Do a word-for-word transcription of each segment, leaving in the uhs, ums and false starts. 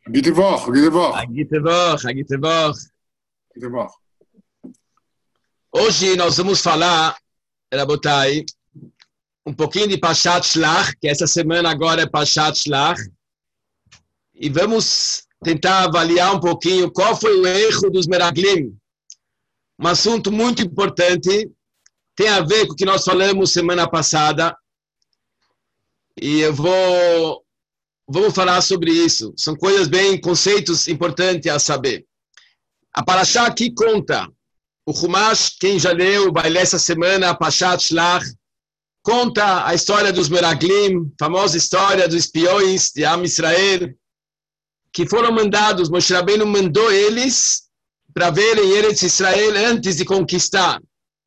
Gute Woche, gute Woche. Gute Woche, gute Woche. Gute Woche. Hoje nós vamos falar, Rabotai, um pouquinho de Parshat Shlach, que essa semana agora é Parshat Shlach, e vamos tentar avaliar um pouquinho qual foi o erro dos Meraglim. Um assunto muito importante, tem a ver com o que nós falamos semana passada, e eu vou, vou falar sobre isso. São coisas bem, conceitos importantes a saber. A Parashá aqui conta, o Chumash, quem já leu, vai ler essa semana, Parshat Shlach, conta a história dos Meraglim, famosa história dos espiões de Am Israel, que foram mandados, Moshe Rabbeinu mandou eles para verem Eretz Israel antes de conquistar.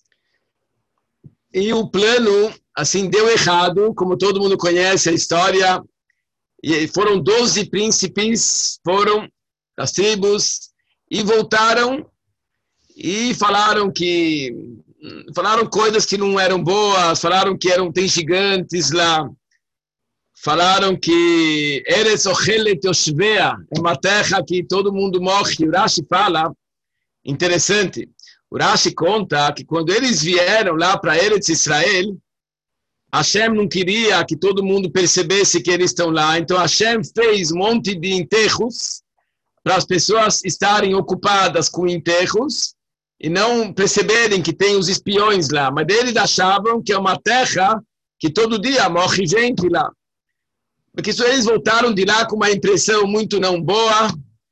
E o plano, assim, deu errado, como todo mundo conhece a história, e foram doze príncipes, foram das tribos, e voltaram e falaram que, falaram coisas que não eram boas, falaram que eram, tem gigantes lá, falaram que Eretz Ochelet Yoshvea, é uma terra que todo mundo morre. O Rashi fala, interessante, o Rashi conta que quando eles vieram lá para Eretz Israel, Hashem não queria que todo mundo percebesse que eles estão lá, então Hashem fez um monte de enterros para as pessoas estarem ocupadas com enterros e não perceberem que tem os espiões lá, mas eles achavam que é uma terra que todo dia morre gente lá. Porque isso, eles voltaram de lá com uma impressão muito não boa,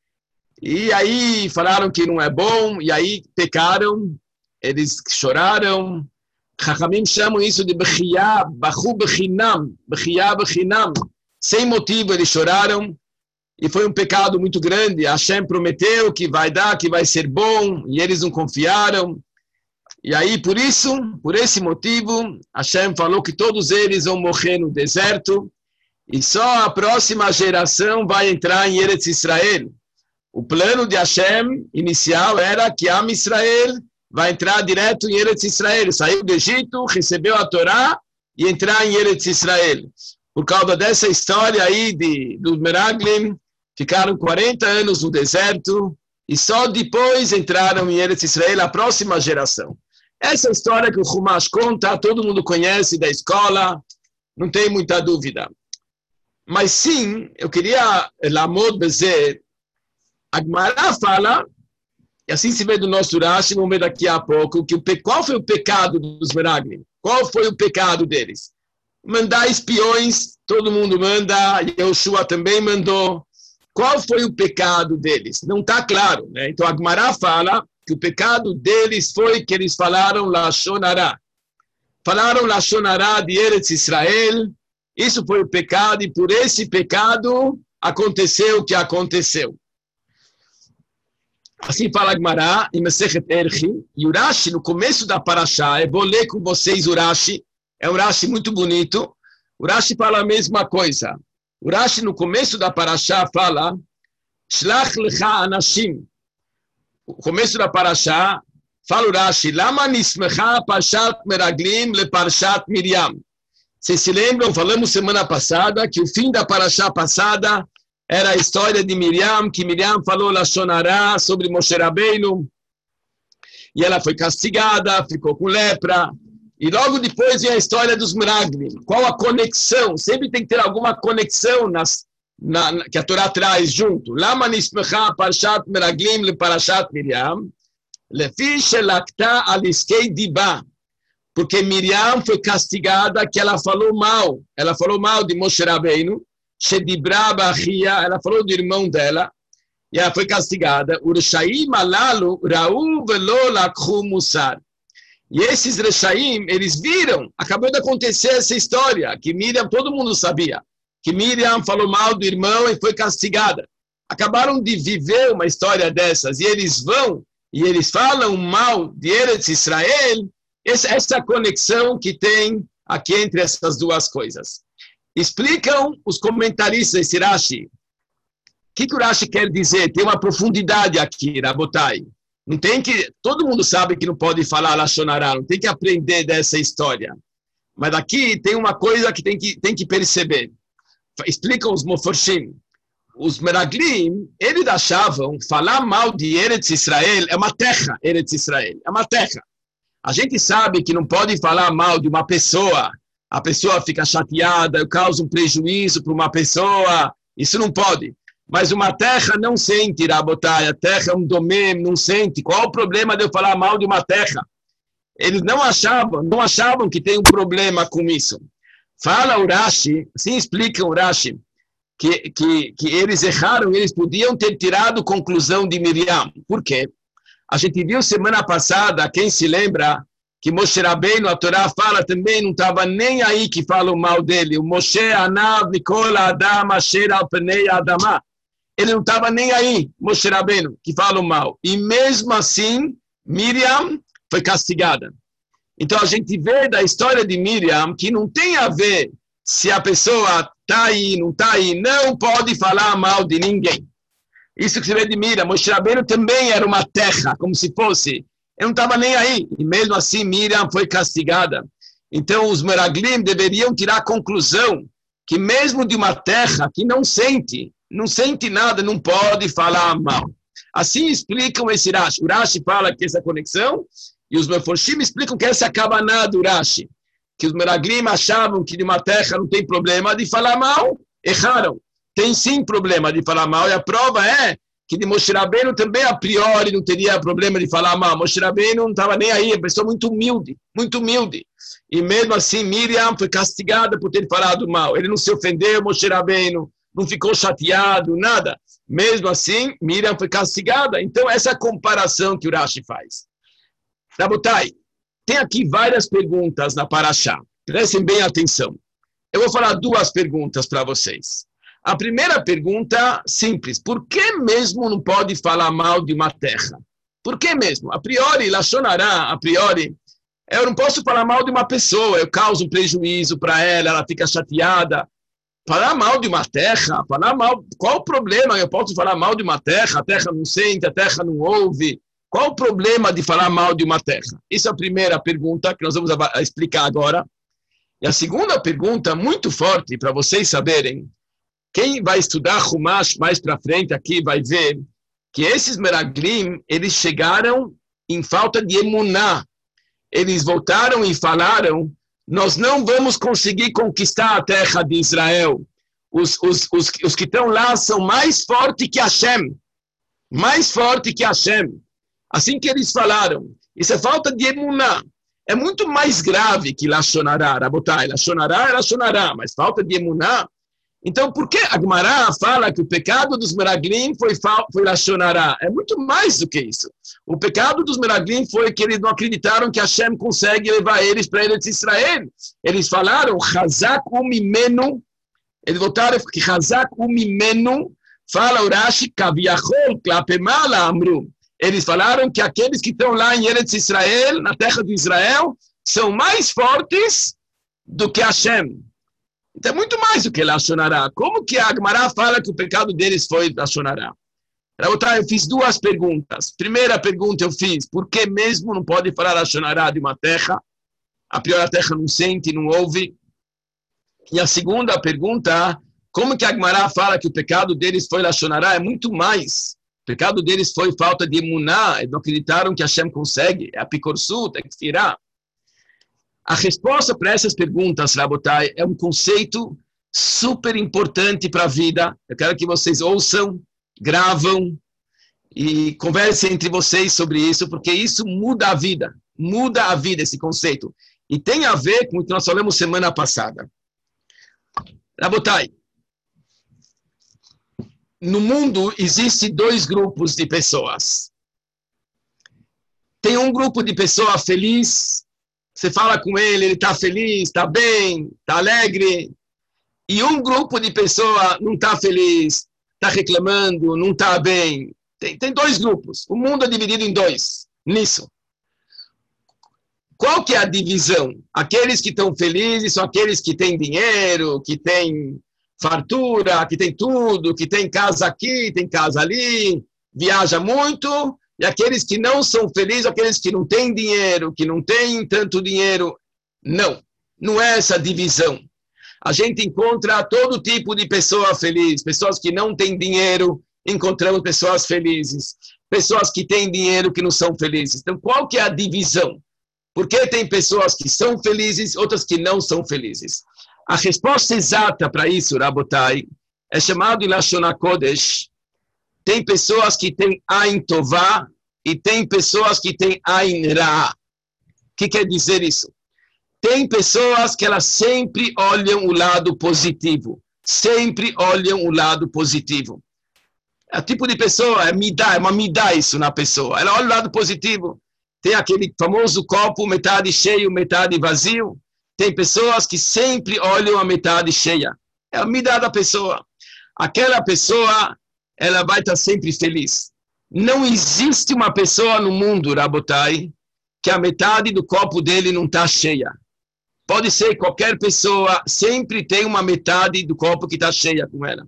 e aí falaram que não é bom, e aí pecaram, eles choraram. Chachamim chamam isso de Bechiyah, Bachu Bechinam, Bechiyah Bechinam. Sem motivo eles choraram, e foi um pecado muito grande. Hashem prometeu que vai dar, que vai ser bom, e eles não confiaram. E aí, por isso, por esse motivo, Hashem falou que todos eles vão morrer no deserto, e só a próxima geração vai entrar em Eretz Israel. O plano de Hashem inicial era que Am Israel vai entrar direto em Eretz Israel. Saiu do Egito, recebeu a Torá e entrar em Eretz Israel. Por causa dessa história aí de, dos Meraglim, ficaram quarenta anos no deserto e só depois entraram em Eretz Israel a próxima geração. Essa história que o Chumash conta, todo mundo conhece da escola, não tem muita dúvida. Mas sim, eu queria, Lamod Bezer, a Gemara fala, e assim se vê do nosso Rashi, vamos ver daqui a pouco, que o, qual foi o pecado dos Meraglim? Qual foi o pecado deles? Mandar espiões, todo mundo manda, Yehoshua também mandou. Qual foi o pecado deles? Não está claro, né? Então a Gemara fala que o pecado deles foi que eles falaram Lashon Hara. Falaram Lashon Hara de Eretz Israel. Isso foi o pecado, e por esse pecado aconteceu o que aconteceu. Assim fala a Gemara, em Masechet Erchi, e o Rashi, no começo da Parashá, eu vou ler com vocês o Rashi, é um Rashi muito bonito, o Rashi fala a mesma coisa. O Rashi, no começo da Parashá, fala, Shlach lecha anashim. O começo da Parashá, fala o Rashi, Lama nismecha Parshat Meraglim le Parshat Miriam. Vocês se lembram, falamos semana passada, que o fim da Parashá passada era a história de Miriam, que Miriam falou Lashon Hara sobre Moshe Rabbeinu, e ela foi castigada, ficou com lepra, e logo depois vem a história dos Meraglim. Qual a conexão? Sempre tem que ter alguma conexão nas, na, na, que a Torá traz junto. Lama nismecha Parshat Meraglim le Parashat Miriam, lefi shelakta aliskei diba. Porque Miriam foi castigada, que ela falou mal. Ela falou mal de Moshe Rabbeinu, Shedibra Bachia, ela falou do irmão dela, e ela foi castigada. Urshaim alalu ra'u velo lakhu musar. E esses Reshaim, eles viram, acabou de acontecer essa história, que Miriam, todo mundo sabia, que Miriam falou mal do irmão e foi castigada. Acabaram de viver uma história dessas, e eles vão, e eles falam mal de Eretz Israel, essa, essa conexão que tem aqui entre essas duas coisas. Explicam os comentaristas esse Rashi. O que, que o Rashi quer dizer? Tem uma profundidade aqui, Rabotai. Não tem que, todo mundo sabe que não pode falar Lashon Hara, não tem que aprender dessa história. Mas aqui tem uma coisa que tem que, tem que perceber. Explicam os Moforshim. os Meraglim, eles achavam falar mal de Eretz Israel é uma terra, Eretz Israel, é uma terra. A gente sabe que não pode falar mal de uma pessoa, a pessoa fica chateada, causa um prejuízo para uma pessoa, isso não pode. Mas uma terra não sente, Rabotai, a terra é um domínio, não sente. Qual o problema de eu falar mal de uma terra? Eles não achavam, não achavam que tem um problema com isso. Fala o Rashi, assim explica o Rashi, que, que, que eles erraram, eles podiam ter tirado conclusão de Miriam. Por quê? A gente viu semana passada, quem se lembra, que Moshe Rabbeinu, a Torá fala também, não estava nem aí que falam mal dele. O Moshe Anav Nikola Adam Asher Al Pnei Adamah. Ele não estava nem aí, Moshe Rabbeinu, que falam mal. E mesmo assim, Miriam foi castigada. Então a gente vê da história de Miriam que não tem a ver se a pessoa está aí, não está aí, não pode falar mal de ninguém. Isso que se vê de Miriam, Moshe Rabbeinu também era uma terra, como se fosse. Ele não estava nem aí. E mesmo assim Miriam foi castigada. Então os Meraglim deveriam tirar a conclusão que mesmo de uma terra que não sente, não sente nada, não pode falar mal. Assim explicam esse Rashi. O Rashi fala que essa conexão, e os Meforshim explicam que essa é a Kavaná do Rashi. Que os Meraglim achavam que de uma terra não tem problema de falar mal, erraram. Tem sim problema de falar mal, e a prova é que de Moshe Rabbeinu também a priori não teria problema de falar mal. Moshe Rabbeinu não estava nem aí, é uma pessoa muito humilde, muito humilde. E mesmo assim Miriam foi castigada por ter falado mal. Ele não se ofendeu, Moshe Rabbeinu, não ficou chateado, nada. Mesmo assim, Miriam foi castigada. Então, essa é a comparação que o Rashi faz. Rabotai, tem aqui várias perguntas na Parashá. Prestem bem atenção. Eu vou falar duas perguntas para vocês. A primeira pergunta, simples. Por que mesmo não pode falar mal de uma terra? Por que mesmo? A priori, Lashon Hará, a priori, eu não posso falar mal de uma pessoa, eu causo um prejuízo para ela, ela fica chateada. Falar mal de uma terra, falar mal, qual o problema? Eu posso falar mal de uma terra, a terra não sente, a terra não ouve. Qual o problema de falar mal de uma terra? Essa é a primeira pergunta que nós vamos explicar agora. E a segunda pergunta, muito forte, para vocês saberem, quem vai estudar Humash mais para frente aqui vai ver que esses Meraglim, eles chegaram em falta de emuná. Eles voltaram e falaram, nós não vamos conseguir conquistar a terra de Israel. Os, os, os, os que estão lá são mais fortes que Hashem. Mais forte que Hashem. Assim que eles falaram. Isso é falta de emuná. É muito mais grave que Lashon Hará, Rabotai. Lashon Hará é Lashon Hará, mas falta de emuná. Então, por que a Gemara fala que o pecado dos Meraglim foi, foi Lashon Hará? É muito mais do que isso. O pecado dos Meraglim foi que eles não acreditaram que Hashem consegue levar eles para Eretz Israel. Eles falaram, Chazak umimenu, eles voltaram que Chazak umimenu, fala Urashi, Kaviachol, Klapemala Amru. Eles falaram que aqueles que estão lá em Eretz Israel, na terra de Israel, são mais fortes do que Hashem. Então é muito mais do que Lashon Hará. Como que a Gemara fala que o pecado deles foi Lashon Hará? Eu fiz duas perguntas. Primeira pergunta eu fiz, por que mesmo não pode falar Lashon Hará de uma terra? A pior a terra não sente, não ouve. E a segunda pergunta, como que a Gemara fala que o pecado deles foi Lashon Hará? É muito mais. O pecado deles foi falta de emuná. Eles não acreditaram que Hashem consegue. É a picorsut, é que firá. A resposta para essas perguntas, Rabotai, é um conceito super importante para a vida. Eu quero que vocês ouçam, gravam e conversem entre vocês sobre isso, porque isso muda a vida. Muda a vida, esse conceito. E tem a ver com o que nós falamos semana passada. Rabotai, no mundo existem dois grupos de pessoas. Tem um grupo de pessoas felizes. Você fala com ele, ele está feliz, está bem, está alegre. E um grupo de pessoas não está feliz, está reclamando, não está bem. Tem, tem dois grupos. O mundo é dividido em dois, nisso. Qual que é a divisão? Aqueles que estão felizes são aqueles que têm dinheiro, que têm fartura, que têm tudo, que têm casa aqui, tem casa ali, viaja muito. E aqueles que não são felizes, aqueles que não têm dinheiro, que não têm tanto dinheiro. Não, não é essa divisão. A gente encontra todo tipo de pessoa feliz, pessoas que não têm dinheiro, encontramos pessoas felizes, pessoas que têm dinheiro que não são felizes. Então, qual que é a divisão? Por que tem pessoas que são felizes, outras que não são felizes? A resposta exata para isso, Rabotai, é chamado Lashon HaKodesh. Tem pessoas que têm Ain Tová e tem pessoas que têm Ain Ra. O que quer dizer isso? Tem pessoas que elas sempre olham o lado positivo. Sempre olham o lado positivo. É o tipo de pessoa, é midá, é uma midá isso na pessoa. Ela olha o lado positivo. Tem aquele famoso copo, metade cheio, metade vazio. Tem pessoas que sempre olham a metade cheia. É a midá da pessoa. Aquela pessoa, ela vai estar sempre feliz. Não existe uma pessoa no mundo, Rabotai, que a metade do copo dele não está cheia. Pode ser qualquer pessoa, sempre tem uma metade do copo que está cheia com ela.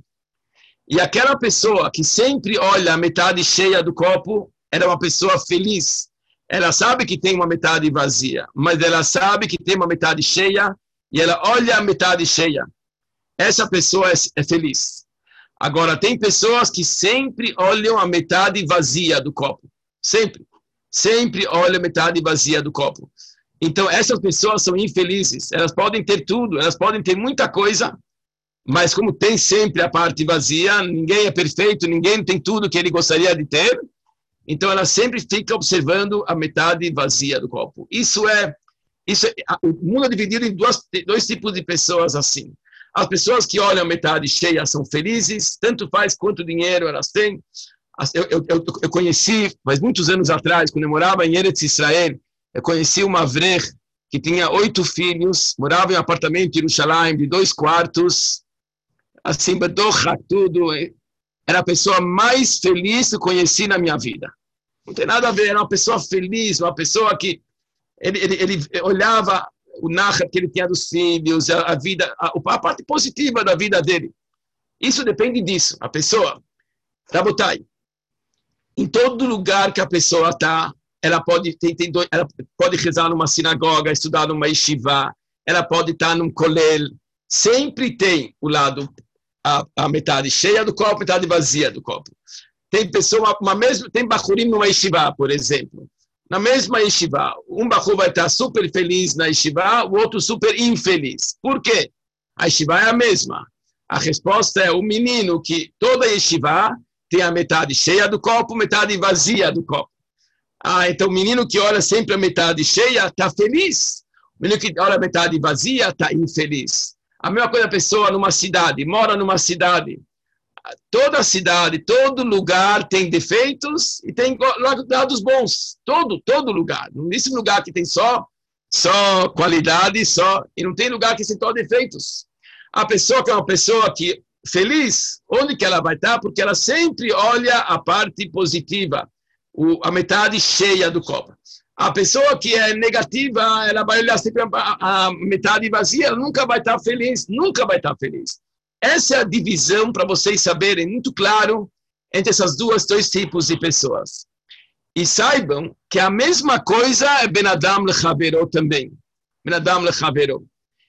E aquela pessoa que sempre olha a metade cheia do copo, ela é uma pessoa feliz. Ela sabe que tem uma metade vazia, mas ela sabe que tem uma metade cheia e ela olha a metade cheia. Essa pessoa é, é feliz. Agora, tem pessoas que sempre olham a metade vazia do copo. Sempre. Sempre olham a metade vazia do copo. Então, essas pessoas são infelizes. Elas podem ter tudo, elas podem ter muita coisa, mas como tem sempre a parte vazia, ninguém é perfeito, ninguém tem tudo que ele gostaria de ter, então ela sempre fica observando a metade vazia do copo. Isso é, isso é o mundo é dividido em duas, dois tipos de pessoas assim. As pessoas que olham a metade cheia são felizes, tanto faz quanto dinheiro elas têm. Eu, eu, eu, eu conheci, mas muitos anos atrás, quando eu morava em Eretz Israel, eu conheci uma avrech que tinha oito filhos, morava em um apartamento em Jerusalém de dois quartos, assim, bedocha, tudo. Era a pessoa mais feliz que eu conheci na minha vida. Não tem nada a ver, era uma pessoa feliz, uma pessoa que ele, ele, ele olhava o nachat que ele tinha dos filhos, a, a vida, a, a parte positiva da vida dele. Isso depende disso, a pessoa. Rabotai, em todo lugar que a pessoa está, ela pode, tem, tem dois, ela pode rezar numa sinagoga, estudar numa yeshiva, ela pode estar num kolel, sempre tem o lado, a, a metade cheia do copo, metade vazia do copo. Tem pessoa, uma mesma, tem bachurim numa yeshiva, por exemplo. Na mesma yeshiva, um bachur vai estar super feliz na yeshiva, o outro super infeliz. Por quê? A yeshiva é a mesma. A resposta é o menino que toda yeshiva tem a metade cheia do copo, metade vazia do copo. Ah, então o menino que olha sempre a metade cheia está feliz. O menino que olha a metade vazia está infeliz. A mesma coisa a pessoa numa cidade, mora numa cidade. Toda cidade, todo lugar tem defeitos e tem lados bons. Todo, todo lugar. Não existe lugar que tem só, só qualidade, só, e não tem lugar que tem só defeitos. A pessoa que é uma pessoa que feliz, onde que ela vai estar? Porque ela sempre olha a parte positiva, o, a metade cheia do copo. A pessoa que é negativa, ela vai olhar sempre a, a metade vazia, ela nunca vai estar feliz, nunca vai estar feliz. Essa é a divisão para vocês saberem muito claro entre essas duas, dois tipos de pessoas. E saibam que a mesma coisa é Ben Adam Lechavero também. Ben Adam Lechavero.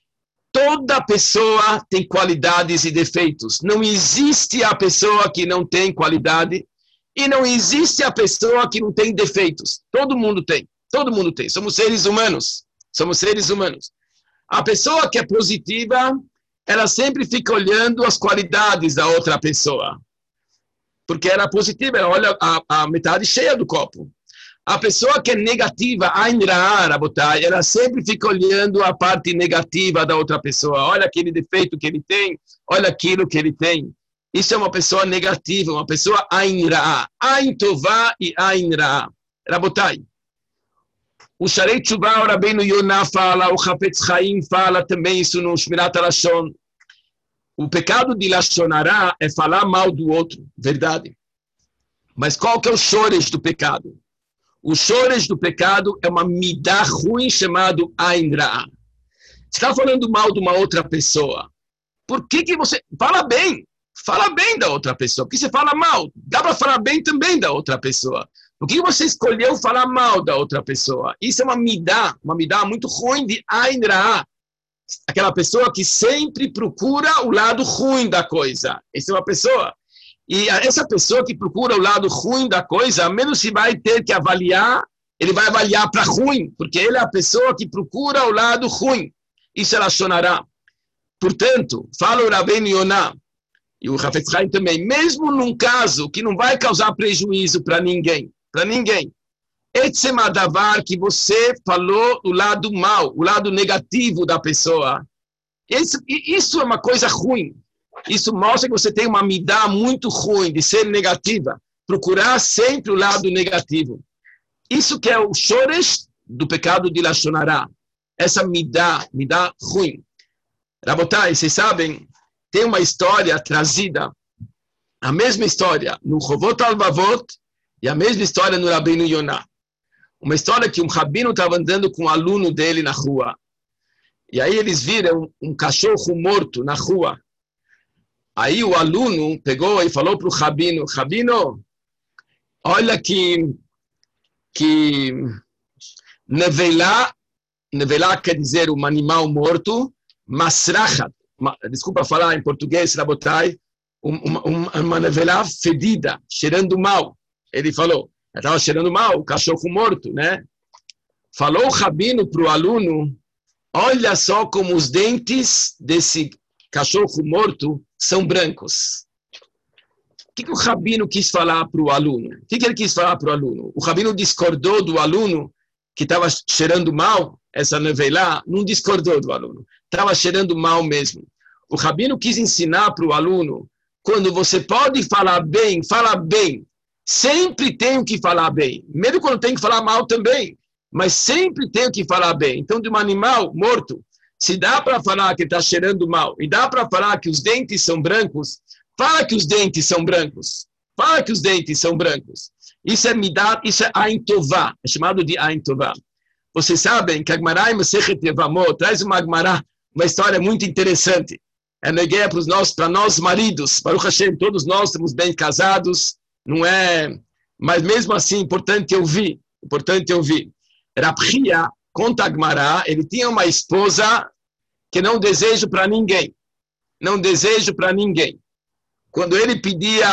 Toda pessoa tem qualidades e defeitos. Não existe a pessoa que não tem qualidade e não existe a pessoa que não tem defeitos. Todo mundo tem. Todo mundo tem. Somos seres humanos. Somos seres humanos. A pessoa que é positiva, ela sempre fica olhando as qualidades da outra pessoa. Porque ela é positiva, ela olha a, a metade cheia do copo. A pessoa que é negativa, Ain Ra, Rabotai, ela sempre fica olhando a parte negativa da outra pessoa. Olha aquele defeito que ele tem, olha aquilo que ele tem. Isso é uma pessoa negativa, uma pessoa Ain Ra. Ain Tová e Ain Ra. Rabotai. O Sharei Tshuva, o Rabbeinu Yonah fala, o Chafetz Chaim fala também isso no Shmirat HaLashon. O pecado de Lashon Hara é falar mal do outro, verdade. Mas qual que é o shoreš do pecado? O shoreš do pecado é uma midá ruim chamado Ain Ra. Você está falando mal de uma outra pessoa. Por que que você... Fala bem. Fala bem da outra pessoa. Por que você fala mal? Dá para falar bem também da outra pessoa. Por que você escolheu falar mal da outra pessoa? Isso é uma midá, uma midá muito ruim de Ain Ra. aquela pessoa que sempre procura o lado ruim da coisa. Essa é uma pessoa. E essa pessoa que procura o lado ruim da coisa, a menos se vai ter que avaliar, ele vai avaliar para ruim, porque ele é a pessoa que procura o lado ruim. Isso ela sonará. Portanto, fala o Rabbeinu Yonah, e o Hafetz Haim também, mesmo num caso que não vai causar prejuízo para ninguém, para ninguém, etzem hadavar, que você falou o lado mal, o lado negativo da pessoa, isso, isso é uma coisa ruim. Isso mostra que você tem uma midá muito ruim, de ser negativa, procurar sempre o lado negativo. Isso que é o shoresh do pecado de Lashon Hara, essa midá, midá ruim. Rabotai, vocês sabem, tem uma história trazida, a mesma história no Chovot HaLevavot e a mesma história no Rabbeinu Yonah. Uma história que um rabino estava andando com um aluno dele na rua. E aí eles viram um, um cachorro morto na rua. Aí o aluno pegou e falou para o rabino, Rabino, olha que, que nevelá, nevelá quer dizer um animal morto, masrachat, desculpa falar em português, Rabotai, uma, uma, uma nevelá fedida, cheirando mal. Ele falou, estava cheirando mal, o cachorro morto, né? Falou o rabino para o aluno, olha só como os dentes desse cachorro morto são brancos. O que, que o rabino quis falar para o aluno? O que, que ele quis falar para o aluno? O rabino discordou do aluno que estava cheirando mal, essa nevelá, não discordou do aluno. Estava cheirando mal mesmo. O rabino quis ensinar para o aluno, quando você pode falar bem, fala bem. Sempre tenho que falar bem. Mesmo quando tem que falar mal também. Mas sempre tenho que falar bem. Então, de um animal morto, se dá para falar que está cheirando mal, e dá para falar que os dentes são brancos, fala que os dentes são brancos. Fala que os dentes são brancos. Isso é midá, isso é Ain Tová, é chamado de Ain Tová. Vocês sabem que a Gemara em Masechet Yevamot traz uma Gemara, uma história muito interessante. É negueia para nós, para nós maridos, Baruch Hashem, todos nós estamos bem casados, não é? Mas mesmo assim, importante ouvir, importante ouvir. Rav Chia, conta a Gemara, ele tinha uma esposa que não desejo para ninguém, não desejo para ninguém. Quando ele pedia,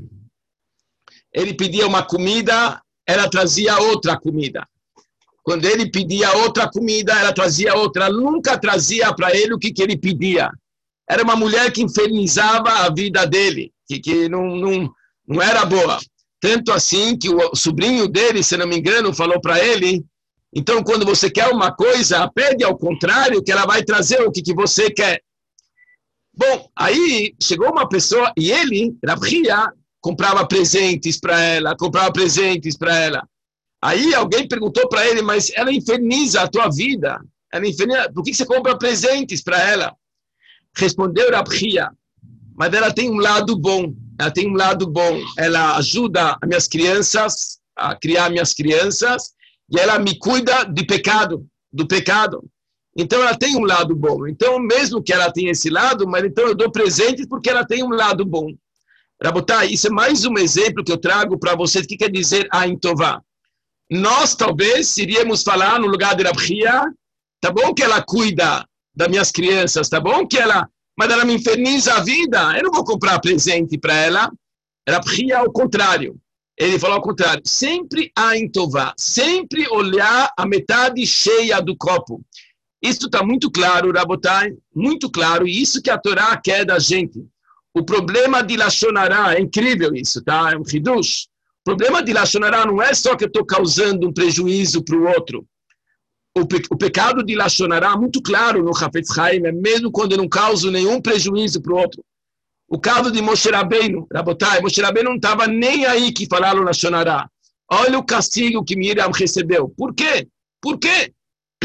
ele pedia uma comida, ela trazia outra comida. Quando ele pedia outra comida, ela trazia outra. Ela nunca trazia para ele o que, que ele pedia. Era uma mulher que infernizava a vida dele, que, que não, não, não era boa. Tanto assim que o sobrinho dele, se não me engano, falou para ele, então quando você quer uma coisa, pede ao contrário que ela vai trazer o que, que você quer. Bom, aí chegou uma pessoa e ele, Rav Chia, comprava presentes para ela, comprava presentes para ela. Aí alguém perguntou para ele, mas ela inferniza a tua vida. Ela inferniza, por que você compra presentes para ela? Respondeu Rav Chia, mas ela tem um lado bom. Ela tem um lado bom. Ela ajuda as minhas crianças, a criar minhas crianças, e ela me cuida de pecado, do pecado. Então ela tem um lado bom. Então mesmo que ela tenha esse lado, mas então eu dou presentes porque ela tem um lado bom. Rabotai, isso é mais um exemplo que eu trago para vocês. O que quer dizer Ain Tová? Nós talvez iríamos falar no lugar de Rav Chia, tá bom que ela cuida das minhas crianças, tá bom que ela, mas ela me inferniza a vida, eu não vou comprar presente para ela. Rav Chia ao contrário, ele falou ao contrário, sempre Ain Tová, sempre olhar a metade cheia do copo. Isso está muito claro, Rabotai, muito claro, e isso que a Torá quer da gente. O problema de Lashon Hara, é incrível isso, tá? É um hidush. O problema de Lashon Hara não é só que eu estou causando um prejuízo para o outro. O, pe o pecado de Lashon Hara, muito claro no Hafetz Haim, é mesmo quando eu não causo nenhum prejuízo para o outro. O caso de Moshe Rabbeinu, Rabotai, Moshe Rabbeinu não estava nem aí que falaram Lashon Hara. Olha o castigo que Miriam recebeu. Por quê? Por quê?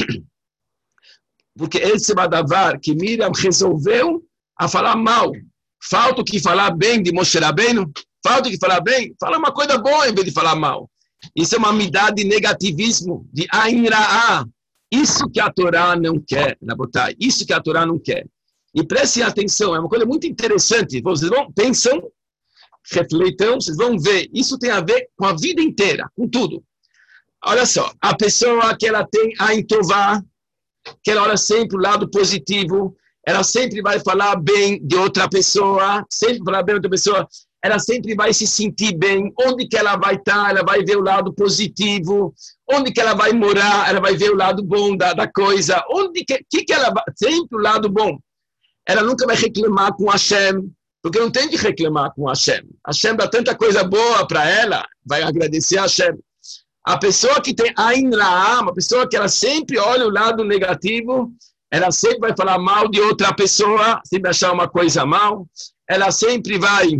Porque esse badavar que Miriam resolveu a falar mal. Falta que falar bem de Moshe Rabbeinu. Falta que falar bem, fala uma coisa boa em vez de falar mal. Isso é uma midá de negativismo, de Ain Ra'ah. Isso que a Torá não quer, Rabotai. Isso que a Torá não quer. E prestem atenção, é uma coisa muito interessante. Vocês vão, pensam, refletam, vocês vão ver. Isso tem a ver com a vida inteira, com tudo. Olha só, a pessoa que ela tem Ain Tová, que ela olha sempre o lado positivo, ela sempre vai falar bem de outra pessoa, sempre falar bem de outra pessoa, ela sempre vai se sentir bem, onde que ela vai estar, ela vai ver o lado positivo, onde que ela vai morar, ela vai ver o lado bom da, da coisa, onde que, que, que ela vai, sempre o lado bom. Ela nunca vai reclamar com Hashem, porque não tem de reclamar com Hashem. Hashem dá tanta coisa boa para ela, vai agradecer a Hashem. A pessoa que tem Ain Ra'ah, uma pessoa que ela sempre olha o lado negativo, ela sempre vai falar mal de outra pessoa, sempre achar uma coisa mal, ela sempre vai,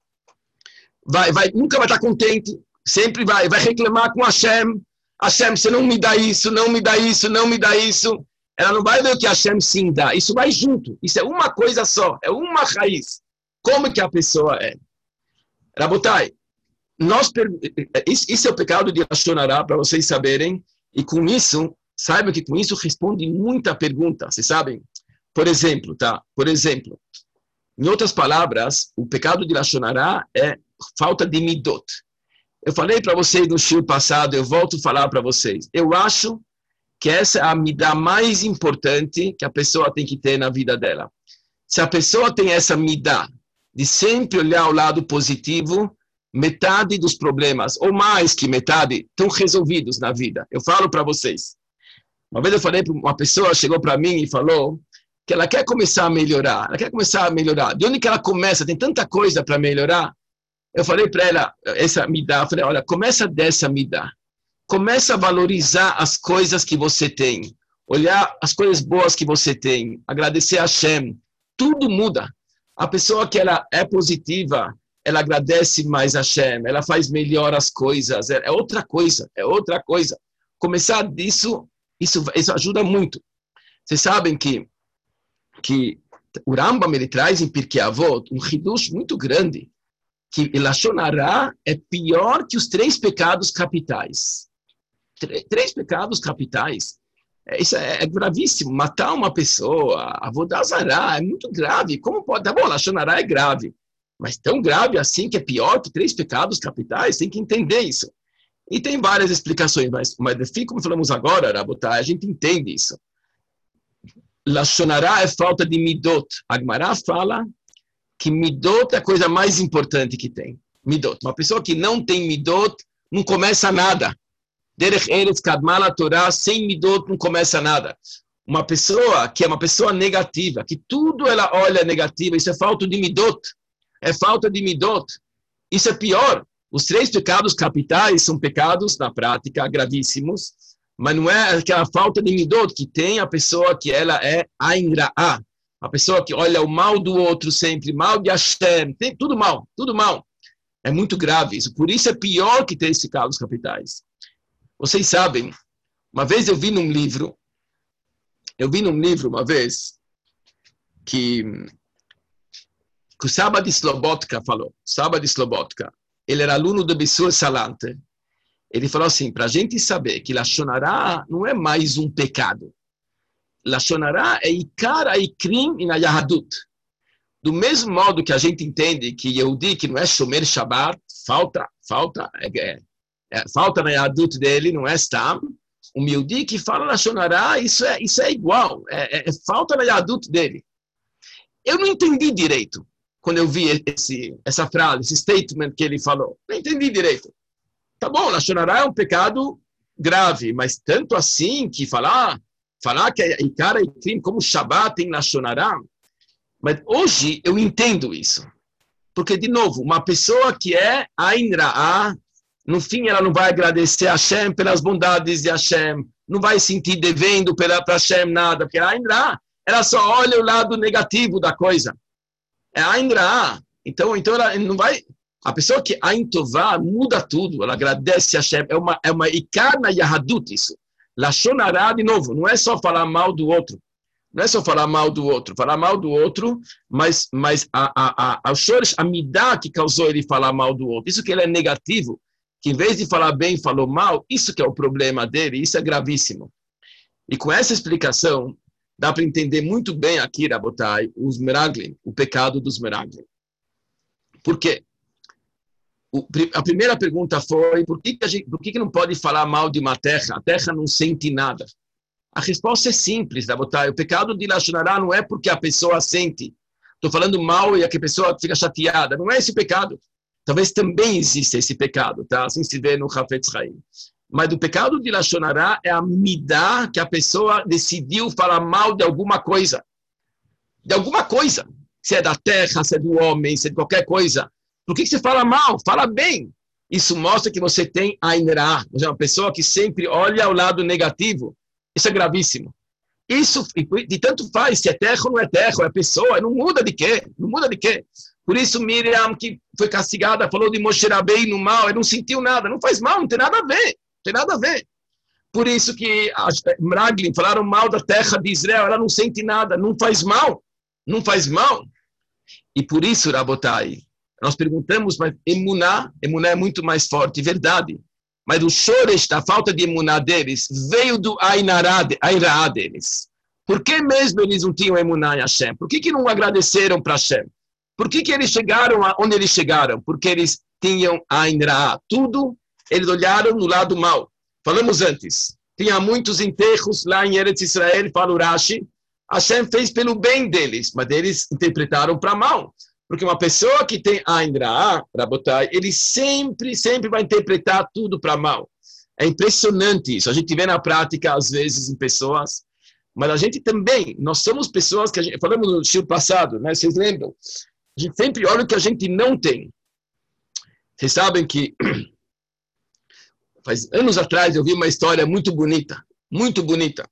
vai, vai nunca vai estar contente, sempre vai, vai reclamar com Hashem. Hashem, você não me dá isso, não me dá isso, não me dá isso. Ela não vai ver o que Hashem sim dá, isso vai junto, isso é uma coisa só, é uma raiz. Como que a pessoa é? Rabotai, nós, isso é o pecado de Lashon Hara, para vocês saberem, e com isso, saibam que com isso responde muita pergunta, vocês sabem? Por exemplo, tá? Por exemplo, em outras palavras, o pecado de Lashon Hara é falta de midot. Eu falei para vocês no show passado, eu volto a falar para vocês. Eu acho que essa é a midá mais importante que a pessoa tem que ter na vida dela. Se a pessoa tem essa midá de sempre olhar o lado positivo, metade dos problemas, ou mais que metade, estão resolvidos na vida. Eu falo para vocês. Uma vez eu falei para uma pessoa, chegou para mim e falou que ela quer começar a melhorar. Ela quer começar a melhorar. De onde que ela começa? Tem tanta coisa para melhorar. Eu falei para ela, essa midá, eu falei, olha, começa dessa midá. Começa a valorizar as coisas que você tem. Olhar as coisas boas que você tem. Agradecer a Hashem. Tudo muda. A pessoa que ela é positiva, ela agradece mais a Hashem, ela faz melhor as coisas, é outra coisa, é outra coisa. Começar disso, isso, isso ajuda muito. Vocês sabem que, que o Rambam, ele traz em Pirkei Avot um hidush muito grande, que Lashon Hara é pior que os três pecados capitais. Três pecados capitais. Isso é, é gravíssimo. Matar uma pessoa, Avodah Zará, é muito grave. Como pode? Tá bom, Lashon Hara é grave. Mas tão grave assim que é pior que três pecados capitais? Tem que entender isso. E tem várias explicações, mas, mas como falamos agora, Rabotai, a gente entende isso. Lashon Hara é falta de midot. A Gemara fala que midot é a coisa mais importante que tem. Midot. Uma pessoa que não tem midot não começa nada. Derech Eretz Kadma LaTorá, sem midot não começa nada. Uma pessoa que é uma pessoa negativa, que tudo ela olha negativa, isso é falta de midot. É falta de midot. Isso é pior. Os três pecados capitais são pecados, na prática, gravíssimos, mas não é aquela falta de midot que tem a pessoa que ela é Ain Ra'ah. A pessoa que olha o mal do outro sempre, mal de Hashem, tem tudo mal, tudo mal. É muito grave isso. Por isso é pior que três pecados capitais. Vocês sabem, uma vez eu vi num livro, eu vi num livro uma vez, que, que o Saba de Slobotka falou, Saba de Slobotka, ele era aluno do Bessur Salante, ele falou assim, para a gente saber que Lashon Hara não é mais um pecado, Lashon Hara é Ikar Aikrim in Yahadut. Do mesmo modo que a gente entende que Yehudi, que não é Shomer Shabbat, falta, falta, é, é, falta na Yahadut dele, não é Stam, o Yehudi que fala Lashon Hara, isso é, isso é igual, é, é, é falta na Yahadut dele. Eu não entendi direito quando eu vi esse, essa frase, esse statement que ele falou. Não entendi direito. Tá bom, Lashon Hara é um pecado grave, mas tanto assim que falar, falar que é Ikar e crime como Shabbat tem Lashon Hara, mas hoje eu entendo isso. Porque, de novo, uma pessoa que é Ain Ra'ah, no fim ela não vai agradecer a Hashem pelas bondades de Hashem, não vai sentir devendo para Hashem nada, porque Ain Ra'ah, ela só olha o lado negativo da coisa. É Ain Ra'ah. Então, então ela não vai... A pessoa que Ain Tová muda tudo, ela agradece a Hashem, é uma, é uma Ikar na Yahadut isso. Lashon Hara, de novo, não é só falar mal do outro. Não é só falar mal do outro, falar mal do outro, mas, mas a, a, a, a, a midá que causou ele falar mal do outro, isso que ele é negativo, que em vez de falar bem, falou mal, isso que é o problema dele, isso é gravíssimo. E com essa explicação, dá para entender muito bem aqui, Rabotai, os meraglim, o pecado dos meraglim. Por quê? O, a primeira pergunta foi, por que, que, a gente, por que, que não pode falar mal de uma terra? A terra não sente nada. A resposta é simples, Rabotai. O pecado de Lashon Hara não é porque a pessoa sente. Estou falando mal e a pessoa fica chateada. Não é esse pecado. Talvez também exista esse pecado, tá? Assim se vê no Hafetz Haim. Mas o pecado de Lashon Hara é a midá que a pessoa decidiu falar mal de alguma coisa. De alguma coisa. Se é da terra, se é do homem, se é de qualquer coisa. Por que você fala mal? Fala bem. Isso mostra que você tem Ain Ra. Você é uma pessoa que sempre olha ao lado negativo. Isso é gravíssimo. Isso, de tanto faz, se é terra ou não é terra, é pessoa, não muda de quê? Não muda de quê? Por isso Miriam, que foi castigada, falou de Moshe Rabbeinu mal, ele não sentiu nada, não faz mal, não tem nada a ver, não tem nada a ver. Por isso que as Meraglim falaram mal da terra de Israel, ela não sente nada, não faz mal, não faz mal. E por isso, Rabotai, nós perguntamos, mas emuná, emuná é muito mais forte, verdade. Mas o shoresh da falta de emuná deles veio do Ain Ra deles. Por que mesmo eles não tinham emuná em Hashem? Por que, que não agradeceram para Hashem? Por que, que eles chegaram onde eles chegaram? Porque eles tinham Ain Ra. Tudo, eles olharam no lado mal. Falamos antes, tinha muitos enterros lá em Eretz Israel, fala o Rashi. Hashem fez pelo bem deles, mas eles interpretaram para mal. Porque uma pessoa que tem Ain Ra, Rabotai, ele sempre, sempre vai interpretar tudo para mal. É impressionante isso. A gente vê na prática, às vezes, em pessoas, mas a gente também, nós somos pessoas que a gente, falamos no show passado, né? Vocês lembram? A gente sempre olha o que a gente não tem. Vocês sabem que, faz anos atrás, eu vi uma história muito bonita, muito bonita.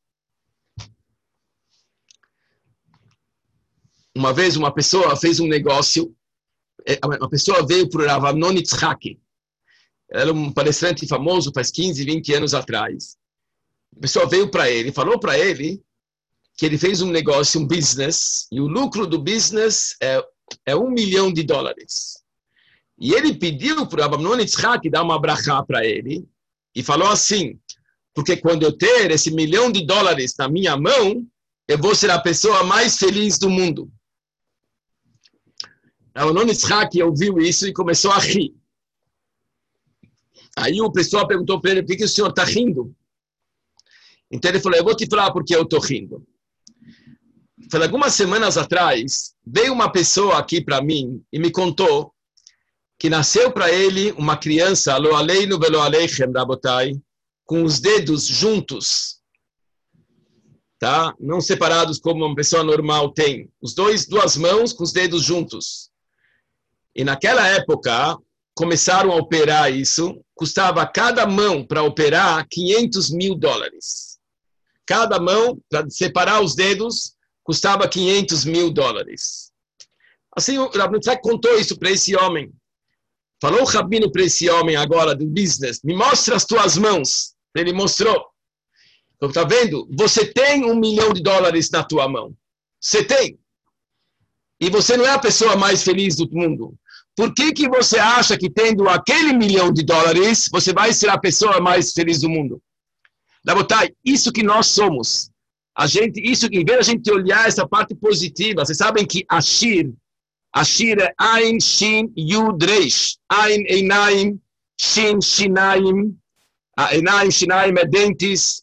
Uma vez uma pessoa fez um negócio, uma pessoa veio para o Rav Amnon Yitzhaki. Era um palestrante famoso faz quinze, vinte anos atrás. A pessoa veio para ele, falou para ele que ele fez um negócio, um business, e o lucro do business é, é um milhão de dólares. E ele pediu para o Rav Amnon Yitzhaki dar uma brachá para ele, e falou assim, porque quando eu ter esse milhão de dólares na minha mão, eu vou ser a pessoa mais feliz do mundo. O Amnon Yitzhaki ouviu isso e começou a rir. Aí o pessoal perguntou para ele, por que, que o senhor está rindo? Então ele falou, eu vou te falar por que eu estou rindo. Falei, algumas semanas atrás, veio uma pessoa aqui para mim e me contou que nasceu para ele uma criança, lo aleinu velo aleichem, rabotai, com os dedos juntos, tá? Não separados como uma pessoa normal tem. Os dois, duas mãos com os dedos juntos. E naquela época, começaram a operar isso, custava cada mão para operar quinhentos mil dólares. Cada mão, para separar os dedos, custava quinhentos mil dólares. Assim, o Rav Yitzhak contou isso para esse homem. Falou o Rabino para esse homem agora do business, me mostra as tuas mãos. Ele mostrou. Então, tá vendo? Você tem um milhão de dólares na tua mão. Você tem. E você não é a pessoa mais feliz do mundo. Por que que você acha que tendo aquele milhão de dólares, você vai ser a pessoa mais feliz do mundo? Rabotai, isso que nós somos. A gente, isso que, em vez de a gente olhar essa parte positiva, vocês sabem que Ashir, Ashir é Ain, Shin, Yud, Reish. Ain, Einaim, Shin, Shinaim. Einaim, Shinaim é dentes,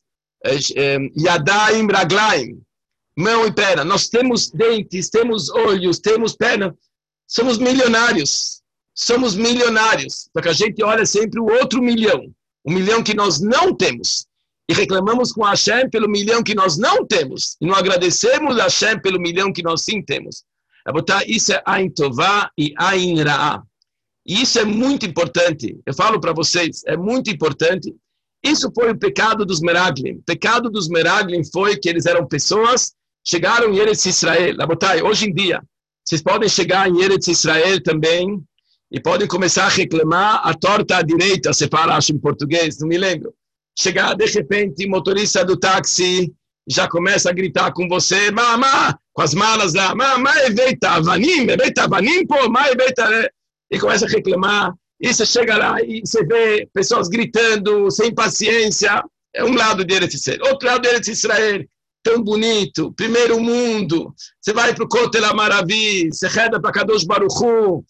Yadaim, Raglaim. Mão e perna. Nós temos dentes, temos olhos, temos perna. Somos milionários. Somos milionários. Porque a gente olha sempre o outro milhão. O milhão que nós não temos. E reclamamos com Hashem pelo milhão que nós não temos. E não agradecemos a Hashem pelo milhão que nós sim temos. Isso é Ain Tová e Ain Ra'a. E isso é muito importante. Eu falo para vocês, é muito importante. Isso foi o pecado dos Meraglim. O pecado dos Meraglim foi que eles eram pessoas, chegaram em Eretz Israel. Rabotai, hoje em dia, vocês podem chegar em Eretz Israel também e podem começar a reclamar a torta à direita, se fala, acho em português, não me lembro. Chegar, de repente, o motorista do táxi já começa a gritar com você, mamá, com as malas lá, mamá, eveita avanim, eveita avanim, pô, mamá, eveita, e começa a reclamar. E você chega lá e você vê pessoas gritando, sem paciência. É um lado de Eretz Israel. Outro lado de Eretz Israel, tão bonito, primeiro mundo. Você vai para o Kotel HaMaravi, você reda para Kadosh Baruch Hu,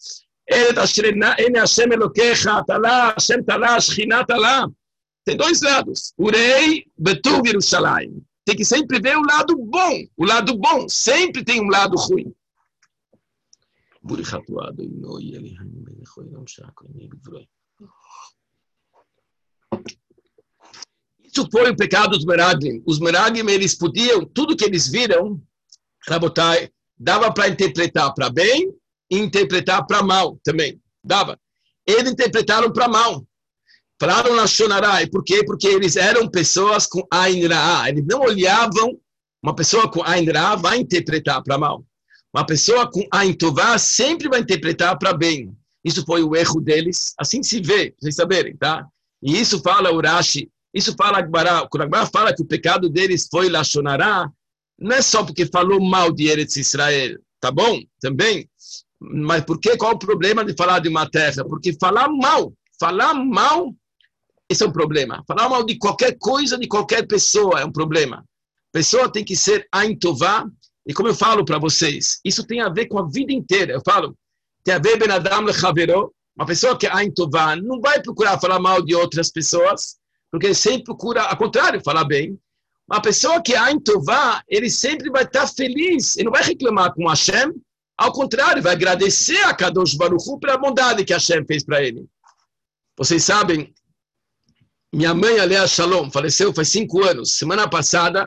Ene Hashem Elokecha, está lá, Hashem está lá, Shekhinah está lá. Tem dois lados. Urei, Betuv, Yerushalayim. tem que sempre ver o lado bom. O lado bom sempre tem um lado ruim. Isso foi o pecado dos Meraglim. Os Meraglim, eles podiam, tudo que eles viram, Rabotai, dava para interpretar para bem e interpretar para mal também. Dava. Eles interpretaram para mal. Falaram na Shonará. Por quê? Porque eles eram pessoas com Ain Ra'ah. Eles não olhavam. Uma pessoa com Ain Ra'ah vai interpretar para mal. Uma pessoa com Ain Tová sempre vai interpretar para bem. Isso foi o erro deles. Assim se vê, para vocês saberem, tá? E isso fala o Rashi. Isso fala Agbará. Quando Agbará fala que o pecado deles foi la Shonará, não é só porque falou mal de Eretz Israel. Tá bom? Também. Mas por que? Qual o problema de falar de uma terra? Porque falar mal. Falar mal, esse é um problema. Falar mal de qualquer coisa, de qualquer pessoa, é um problema. A pessoa tem que ser Ain Tová. E como eu falo para vocês, isso tem a ver com a vida inteira. Eu falo, tem a ver Ben Adam Lechavero. Uma pessoa que é Ain Tová não vai procurar falar mal de outras pessoas, porque ele sempre procura, ao contrário, falar bem. Uma pessoa que é Ain Tová, ele sempre vai estar feliz. Ele não vai reclamar com Hashem. Ao contrário, vai agradecer a Kadosh Baruch Hu pela bondade que Hashem fez para ele. Vocês sabem, minha mãe, Alea Shalom, faleceu faz cinco anos. Semana passada,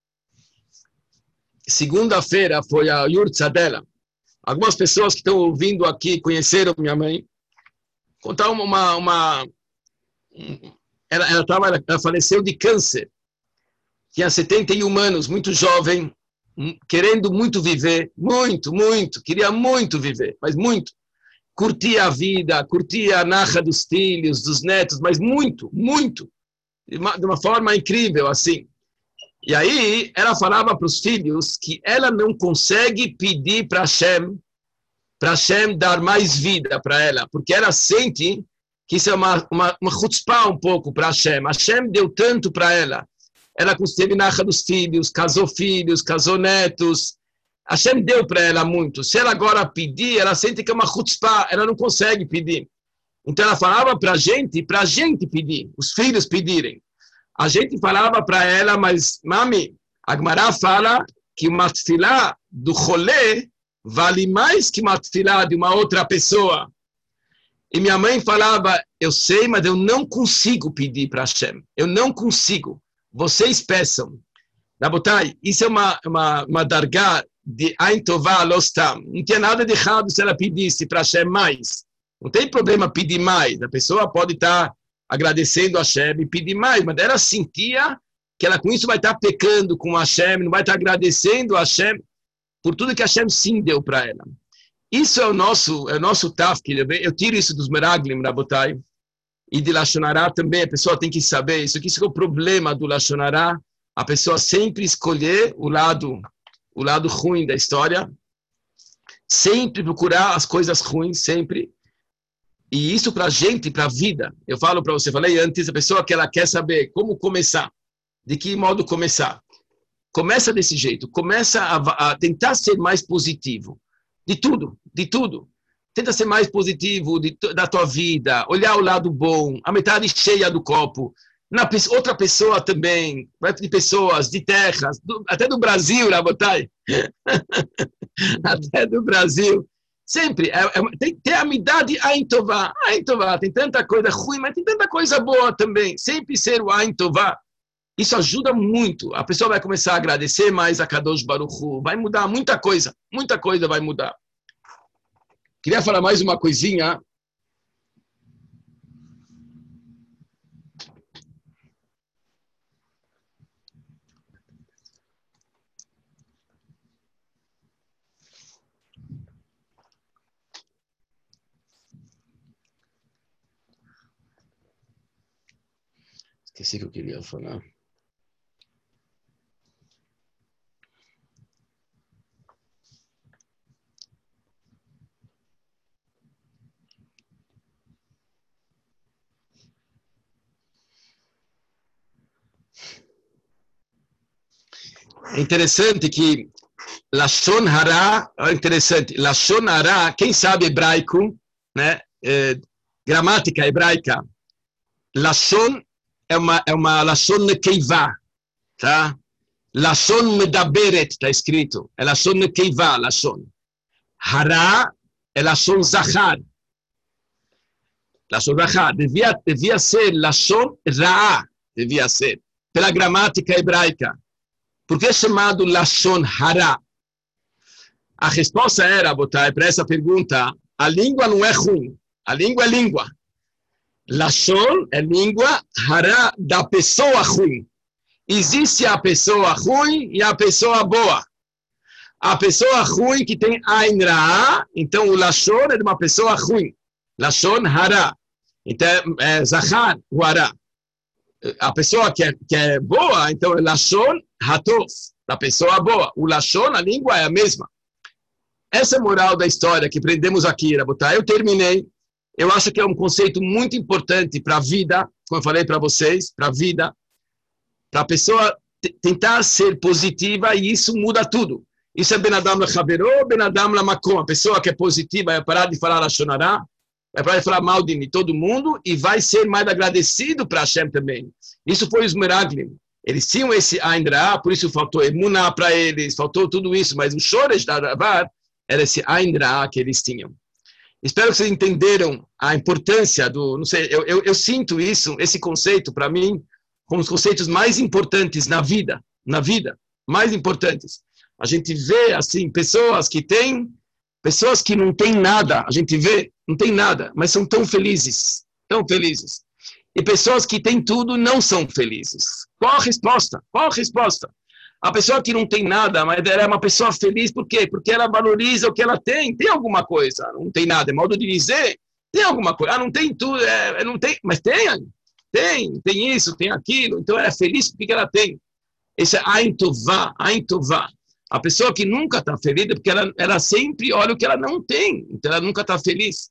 segunda-feira, foi a yurtza dela. Algumas pessoas que estão ouvindo aqui conheceram minha mãe. Contar uma... uma, uma ela, ela, tava, ela faleceu de câncer. Tinha setenta e um anos, muito jovem, querendo muito viver. Muito, muito. Queria muito viver, mas muito. Curtia a vida, curtia a narra dos filhos, dos netos, mas muito, muito. De uma, de uma forma incrível, assim. E aí, ela falava para os filhos que ela não consegue pedir para Hashem, para Hashem dar mais vida para ela, porque ela sente que isso é uma, uma, uma chutzpah um pouco para Hashem. Hashem deu tanto para ela. Ela teve narra dos filhos, casou filhos, casou netos. Hashem deu para ela muito. Se ela agora pedir, ela sente que é uma chutzpah, ela não consegue pedir. Então ela falava para a gente, para a gente pedir, os filhos pedirem. A gente falava para ela, mas, mami, a Gemara fala que uma tefilá do cholé vale mais que uma tefilá de uma outra pessoa. E minha mãe falava, eu sei, mas eu não consigo pedir para Hashem. Eu não consigo. Vocês peçam. Rabotai, isso é uma, uma, uma dargá de Ain Tová Lostam. Não tinha nada de errado se ela pedisse para Hashem mais. Não tem problema pedir mais. A pessoa pode estar agradecendo a Hashem e pedir mais, mas ela sentia que ela com isso vai estar pecando com Hashem, não vai estar agradecendo a Hashem por tudo que Hashem sim deu para ela. Isso é o nosso, é o nosso tafkid. Eu tiro isso dos Meraglim, Rabotai, e de Lashon Hará também. A pessoa tem que saber isso. Que isso é o problema do Lashon Hará. A pessoa sempre escolher o lado, o lado ruim da história, sempre procurar as coisas ruins, sempre. E isso para a gente, para a vida. Eu falo para você, falei antes, a pessoa que ela quer saber como começar, de que modo começar. Começa desse jeito, começa a, a tentar ser mais positivo. De tudo, de tudo. Tenta ser mais positivo de, da tua vida, olhar o lado bom, a metade cheia do copo. Na outra pessoa também, de pessoas, de terras, do, até do Brasil, Rabotai. Até do Brasil. Sempre, é, é, tem que ter a amidade Ain Tová. Ain Tová, tem tanta coisa ruim, mas tem tanta coisa boa também. Sempre ser o Ain Tová. Isso ajuda muito. A pessoa vai começar a agradecer mais a Kadosh Baruch Hu. Vai mudar muita coisa. Muita coisa vai mudar. Queria falar mais uma coisinha. Esqueci o que eu queria falar. É interessante que Lashon Hará, é interessante, Lashon Hará, quem sabe hebraico, né? É, gramática hebraica, Lashon é uma, é uma Lashon Nekeivá, tá? Lashon medaberet, está escrito. É Lashon nekeiva, Lashon. Hara é Lashon zachar. Lashon zachar. Devia, devia ser Lashon ra'a. Devia ser. Pela gramática hebraica. Por que é chamado Lashon hara? A resposta era, botar para essa pergunta, a língua não é ruim. A língua é língua. Lashon é língua, hara da pessoa ruim. Existe a pessoa ruim e a pessoa boa. A pessoa ruim que tem Ain Ra'a, então o Lashon é de uma pessoa ruim. Lashon hara. Então é Zachar, o hara. A pessoa que é, que é boa, então é Lashon hatov, da pessoa boa. O Lashon, a língua é a mesma. Essa é a moral da história que aprendemos aqui, Rabotai. Eu terminei. Eu acho que é um conceito muito importante para a vida, como eu falei para vocês, para a vida, para a pessoa tentar ser positiva e isso muda tudo. Isso é Ben Adam L'Chaveró, Ben Adam L'Makom. A pessoa que é positiva vai parar de falar Lashon Hara, vai parar de falar mal de todo mundo e vai ser mais agradecido para Hashem também. Isso foi os Meraglim. Eles tinham esse Ain Ra'a, por isso faltou Emuná para eles, faltou tudo isso, mas o Shoresh da Ravar era esse Ain Ra'a que eles tinham. Espero que vocês entenderam a importância do... Não sei, eu, eu, eu sinto isso, esse conceito, para mim, como os conceitos mais importantes na vida, na vida, mais importantes. A gente vê, assim, pessoas que têm, pessoas que não têm nada, a gente vê, não tem nada, mas são tão felizes, tão felizes. E pessoas que têm tudo não são felizes. Qual a resposta? Qual a resposta? A pessoa que não tem nada, mas ela é uma pessoa feliz, por quê? Porque ela valoriza o que ela tem. Tem alguma coisa, não tem nada, é modo de dizer. Tem alguma coisa, ah, não tem tudo, é, não tem, mas tem, tem, tem isso, tem aquilo. Então ela é feliz porque ela tem. Esse é Ain Tová, Ain Tová. A pessoa que nunca está feliz é porque ela, ela sempre olha o que ela não tem. Então ela nunca está feliz.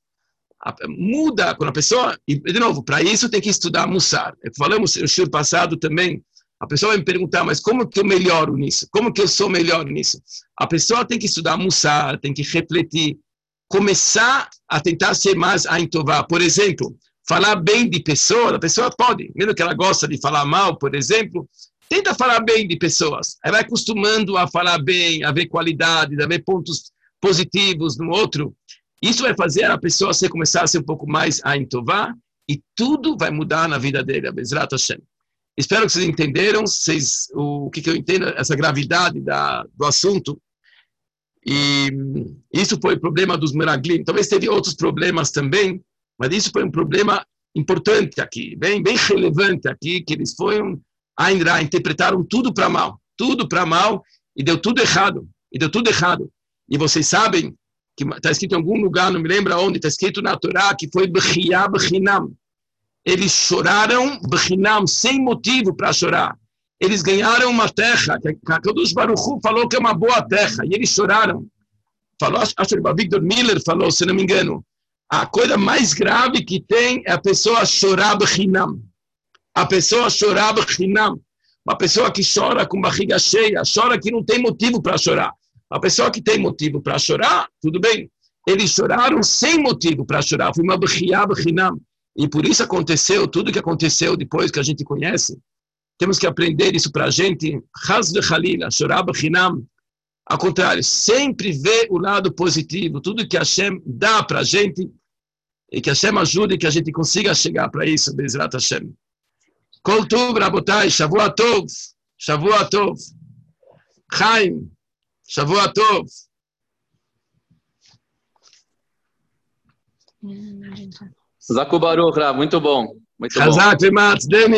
Muda quando a pessoa... E, de novo, para isso tem que estudar Mussar. Falamos no show passado também. A pessoa vai me perguntar, mas como que eu melhoro nisso? Como que eu sou melhor nisso? A pessoa tem que estudar Mussar, tem que refletir, começar a tentar ser mais Ain Tová. Por exemplo, falar bem de pessoa, a pessoa pode, mesmo que ela gosta de falar mal, por exemplo, tenta falar bem de pessoas. Ela vai acostumando a falar bem, a ver qualidades, a ver pontos positivos no outro. Isso vai fazer a pessoa ser, começar a ser um pouco mais Ain Tová e tudo vai mudar na vida dele, Bezrat Hashem. Espero que vocês entenderam vocês, o, o que, que eu entendo, essa gravidade da, do assunto. E isso foi o problema dos Meraglim. Talvez teve outros problemas também, mas isso foi um problema importante aqui, bem, bem relevante aqui, que eles foram ainda interpretaram tudo para mal, tudo para mal, e deu tudo errado, e deu tudo errado. E vocês sabem que está escrito em algum lugar, não me lembro onde, está escrito na Torá, que foi Bechiyah Bechinam. Eles choraram Bechinam, sem motivo para chorar. Eles ganharam uma terra, que a Kadosh Baruch Hu falou que é uma boa terra, e eles choraram. Falou, acho que o Victor Miller falou, se não me engano, a coisa mais grave que tem é a pessoa chorar Bechinam. A pessoa chorar Bechinam. Uma pessoa que chora com barriga cheia, chora que não tem motivo para chorar. A pessoa que tem motivo para chorar, tudo bem. Eles choraram sem motivo para chorar. Foi uma Bechiyah Bechinam. E por isso aconteceu tudo que aconteceu depois que a gente conhece. Temos que aprender isso para a gente. Chas v'chalila, chorar Bechinam. Ao contrário, sempre ver o lado positivo. Tudo que Hashem dá para a gente. E que Hashem ajude que a gente consiga chegar para isso. Bezrat Hashem. Kol Tov, Rabotai, Shavua Tov. Shavua Tov. Chaim. Shavua Tov. Zaku Baruch, muito bom. Muito bom. Chazak, Lematz, Deni.